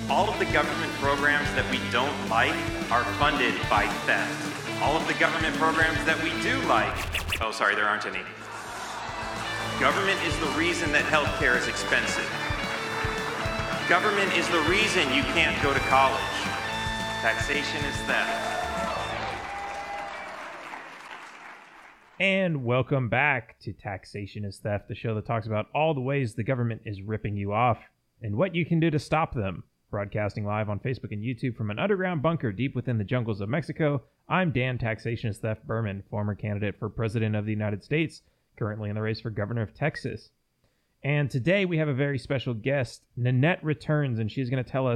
All of the government programs that we don't like are funded by theft. All of the government programs that we do like, oh, sorry, there aren't any. Government is the reason that healthcare is expensive. Government is the reason you can't go to college. Taxation is theft. And welcome back to Taxation is Theft, the show that talks about all the ways the government is ripping you off and what you can do to stop them. Broadcasting live on Facebook and YouTube from an underground bunker deep within the jungles of Mexico, I'm Dan Taxation is Theft Berman, former candidate for President of the United States, currently in the race for Governor of Texas. And today we have a very special guest. Nanette returns, and she's going to tell us